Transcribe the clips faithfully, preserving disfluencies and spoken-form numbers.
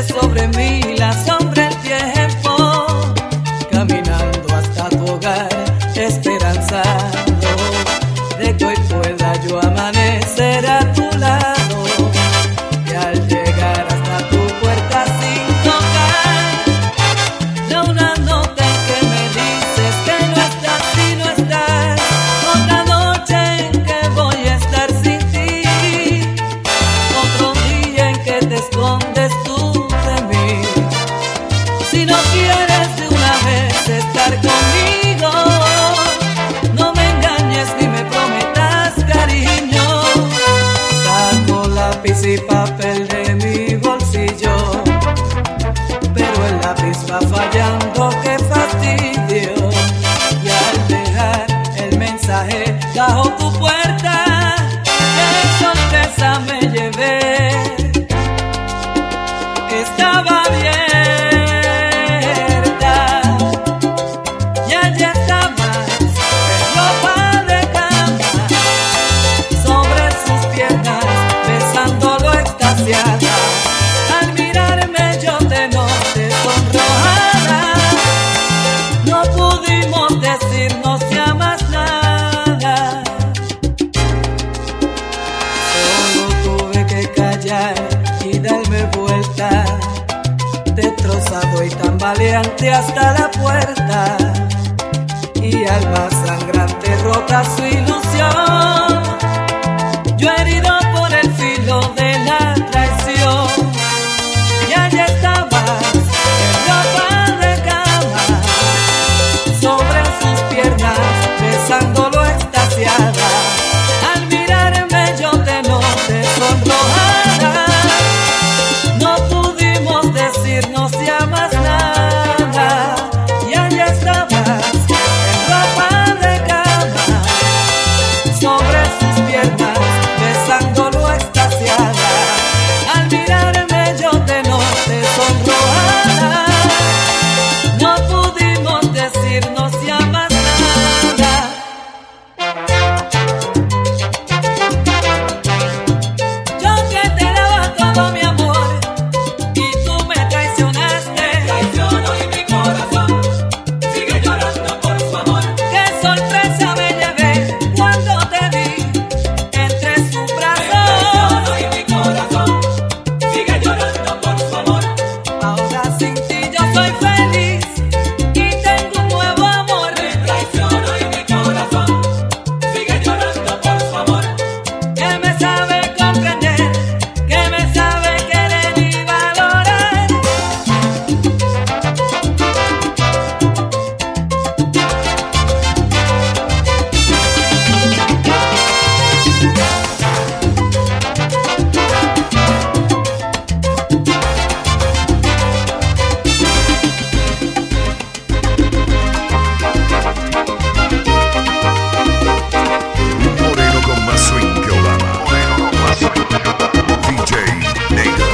sobre mí la sombra el tiempo, caminando hasta tu hogar, esperanzado de que hoy pueda yo amanecer a tu lado, y al llegar hasta tu puerta sin tocar, da una nota en que me dices que no estás y no estás, otra noche en que voy a estar sin ti, otro día en que te escondes tú de mí. Si no quieres de una vez estar conmigo, no me engañes ni me prometas cariño. Saco lápiz y papel de mi bolsillo, pero el lápiz va fallando, qué fastidio. Y al dejar el mensaje bajo tu puerta, qué sorpresa me llevé. Estaba abierta y allí estabas en ropa de cama, sobre sus piernas, besándolo extasiada. Al mirarme yo te noté sonrojada, no pudimos decirnos ya más nada. Solo tuve que callar y darme vuelta, destrozado y tambaleante hasta la puerta, y alma sangrante rota su ilusión, yo herido por el filo de la traición. Y allí estabas en ropa de cama, sobre sus piernas, besándolo extasiada. Al mirarme yo te noté sonrojada, no pudimos decirnos ya más nada. Y allí estabas en ropa de cama, sobre sus piernas, besándolo extasiada. Al mirarme yo te noté sonrojada, no pudimos decirnos ya más nada. Yo que te daba todo mi amor y tú me traicionaste. Traiciono y mi corazón sigue llorando por su amor. Qué sorpresa me llevé cuando te vi entre sus brazos. Traiciono y mi corazón sigue llorando por su amor. Ahora sin ti yo soy feliz y tengo un nuevo amor. Traiciono y mi corazón sigue llorando por su amor. Que me sabe comprender, que me sabe querer y valorar. Moreno con más swing que Obama. Moreno con más swing que Obama. D J Nader.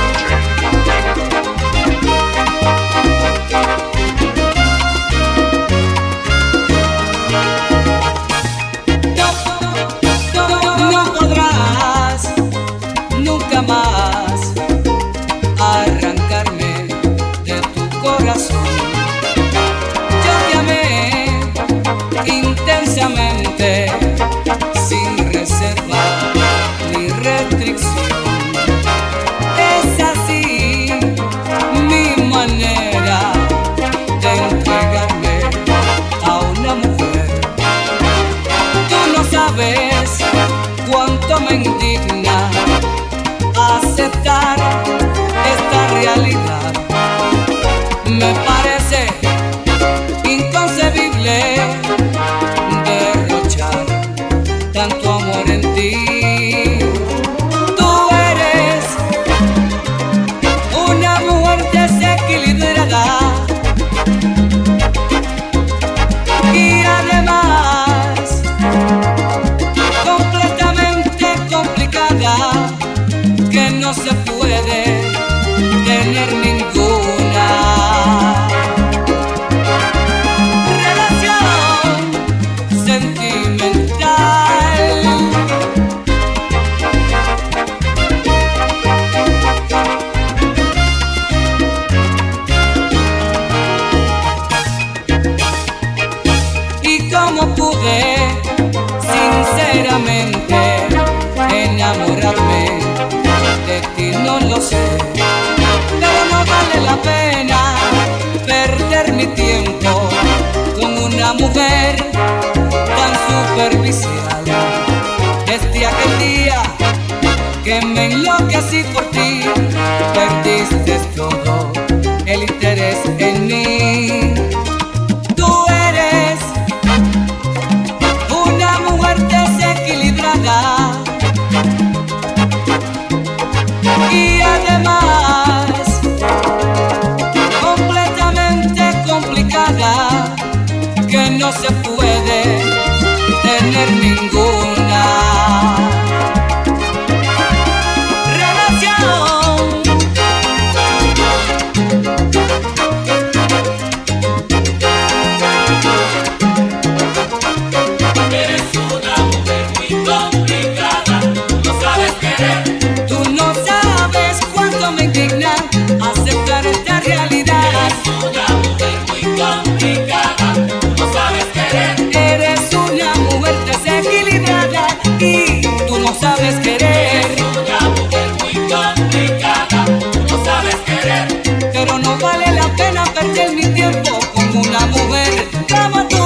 No podrás nunca más arrancarme de tu corazón. Yo te amé intensamente, sin reserva ni restricción. Es así mi manera de entregarme a una mujer. Tú no sabes cuánto me indigna aceptar esta realidad. Me parece inconcebible derrochar tanto amor en ti. Tú eres una mujer desequilibrada y además completamente complicada, que no se puede tener ninguna relación sentimental. lo sé, pero no vale la pena perder mi tiempo con una mujer tan superficial. Desde aquel día que me enloquecí por ti, perdiste todo el interés en mí. Tú eres una mujer desequilibrada y además completamente complicada, que no se puede tener ninguna relación. Eres una mujer muy complicada, tú no sabes querer. Tú no sabes cuánto me indigna aceptar esta realidad. Eres una mujer muy complicada, tú no sabes querer. Eres una mujer desequilibrada y tú no sabes querer. Eres una mujer muy complicada, tú no sabes querer. Pero no vale la pena perder mi tiempo con una mujer como tú.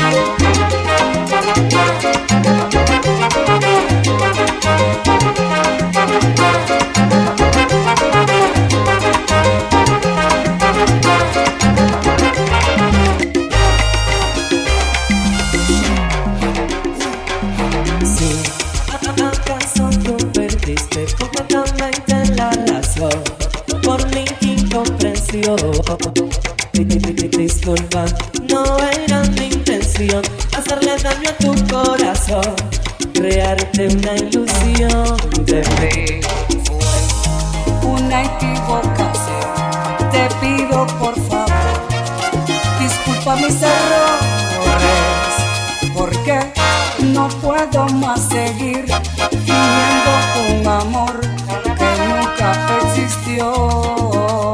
Sí, ¿acaso tú perdiste completamente la razón por mi incomprensión? Disculpa, no era mi intención hacerle daño a tu corazón, crearte una ilusión de mí. Fue una equivocación, te pido por favor, disculpa mis errores, porque no puedo más seguir fingiendo un amor que nunca existió.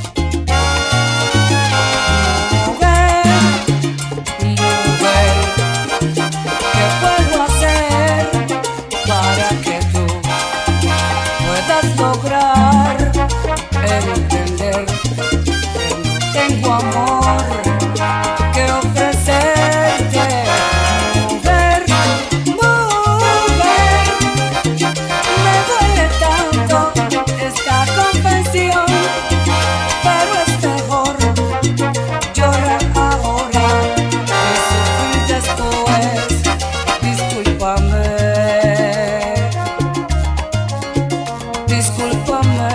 Mujer, mujer, ¿qué puedo hacer para que tú puedas lograr entender que no tengo amor que ofrecerte? Mujer, mujer, me duele tanto esta confesión, pero es mejor llorar ahora que sufrir después. Discúlpame, discúlpame.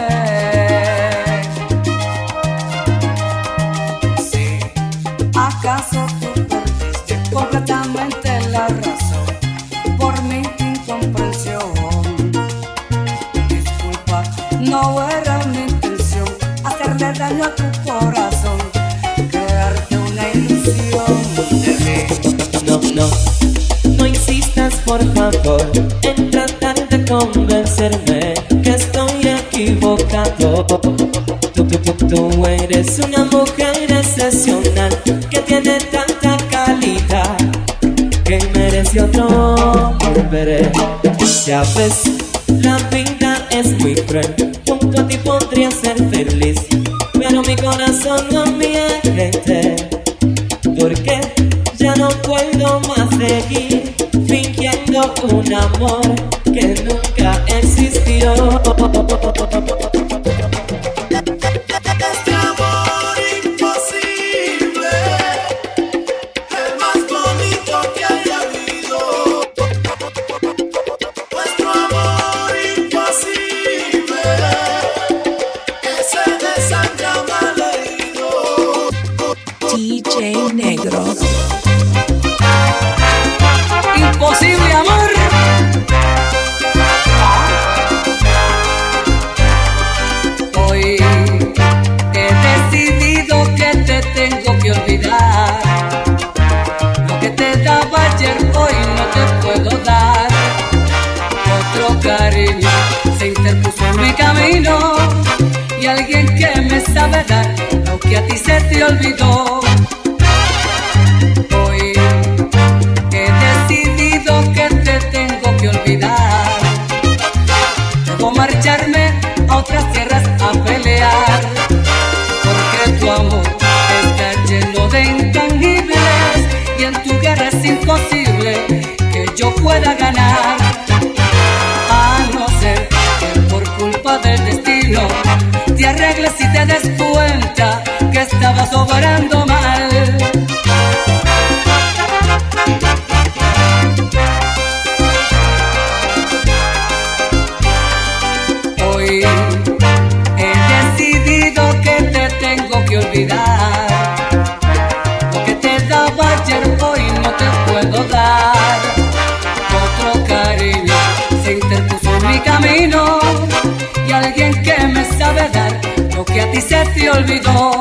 Sí, ¿acaso tú perdiste completamente la razón por mi incomprensión? Disculpa, no era mi intención hacerle daño a tu corazón, crearte una ilusión de mí. No, no, no insistas por favor en tratar de convencerme que estoy equivocado. Tú, tú, tú, tú eres una mujer excepcional que tiene tanta calidad que merece otro hombre. Ya ves, la vida es muy cruel, junto a ti podría ser feliz, pero mi corazón no miente, porque ya no puedo más seguir fingiendo un amor que nunca existió. Este amor imposible, el más bonito que haya habido. Nuestro amor imposible, que se desangra malherido. D J Negro. Imposible amor. Hoy he decidido que te tengo que olvidar. Lo que te daba ayer hoy no te puedo dar. Otro cariño se interpuso en mi camino y alguien que me sabe dar lo que a ti se te olvidó. Hoy he decidido que te tengo que olvidar. Debo marcharme a otras tierras a pelear, porque tu amor está lleno de intangibles y en tu guerra es imposible que yo pueda ganar, a no ser que por culpa del destino te arregles y te des cuenta que estabas obrando mal. Hoy he decidido que te tengo que olvidar. Lo que te daba ayer hoy no te puedo dar. Otro cariño se interpuso en mi camino y alguien que me sabe dar lo que a ti se te olvidó.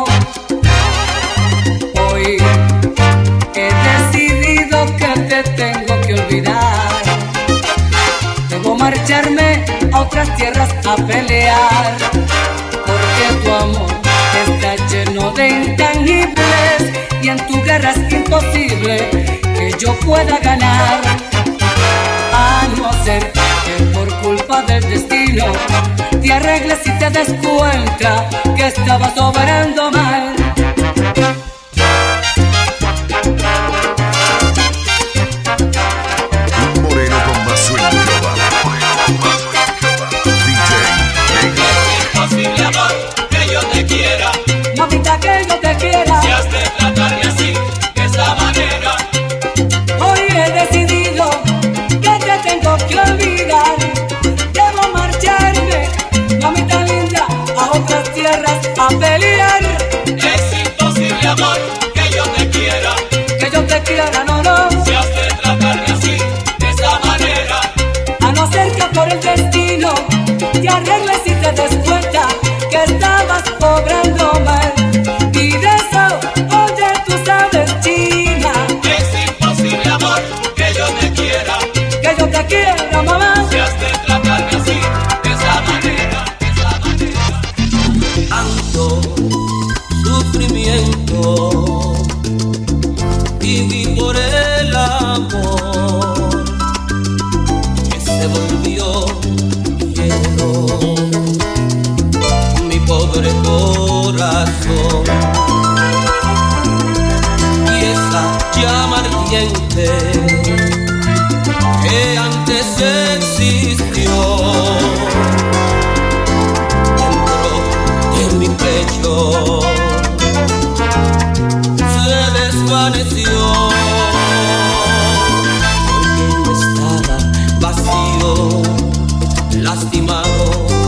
Hoy he decidido que te tengo que olvidar. Debo marcharme a otras tierras a pelear, porque tu amor está lleno de intangibles y en tu guerra es imposible que yo pueda ganar, a no ser que por culpa del destino te arregles y te des cuenta que estabas obrando mal. Un moreno con más swing que Obama. D J Negro. Es imposible, amor, que yo te quiera. Mamita, que yo te quiera. Si has de tratarme así, de esta manera. Hoy he decidido que te tengo que olvidar. Debo marcharme, mamita linda, a otras tierras a pelear. Es imposible, amor, que yo te quiera. Que yo te quiera, no, no. Si has de tratarme así, de esta manera. A no ser que por el destino te arregles y te des cuenta que estabas obrando mal. Y de eso, oye, tú sabes, China, Es imposible, amor, que yo te quiera. que yo te quiera, mamá. Si has de tratarme así, de esa manera, de esa manera. Tanto sufrimiento viví por el amor que se volvió hielo, mi pobre corazón, y esa llama ardiente que antes existió dentro de mi pecho se desvaneció, porque yo estaba vacío, lastimado,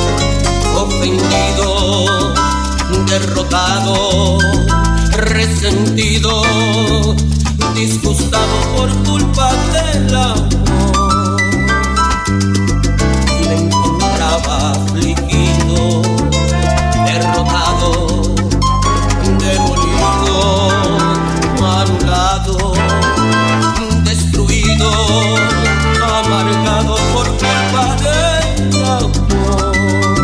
ofendido, derrotado, resentido, disgustado por culpa del amor, y me encontraba afligido, derrotado, demolido, anulado, destruido, amargado por culpa del amor.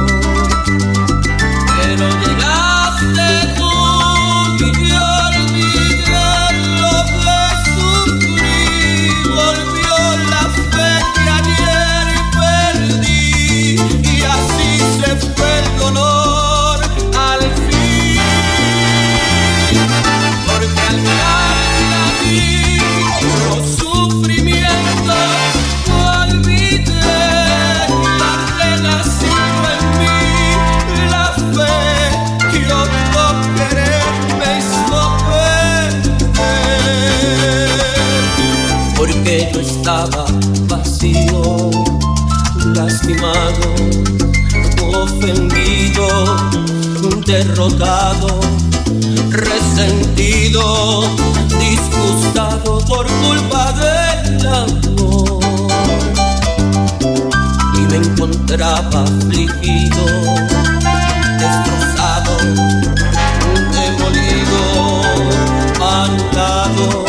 Pero llegaste tú y yo olvidé lo que sufrí, volvió la fe que ayer perdí y así se fue el dolor al fin, porque al mirarte a ti los sufrimientos olvidé, la renacido en mí la fe que otro querer me hizo perder, porque yo estaba vacío, lastimado, ofendido, derrotado, resentido, disgustado por culpa del amor, y me encontraba afligido, destrozado, demolido, anulado,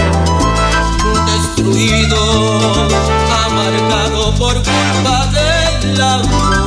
destruido, amargado por culpa del amor.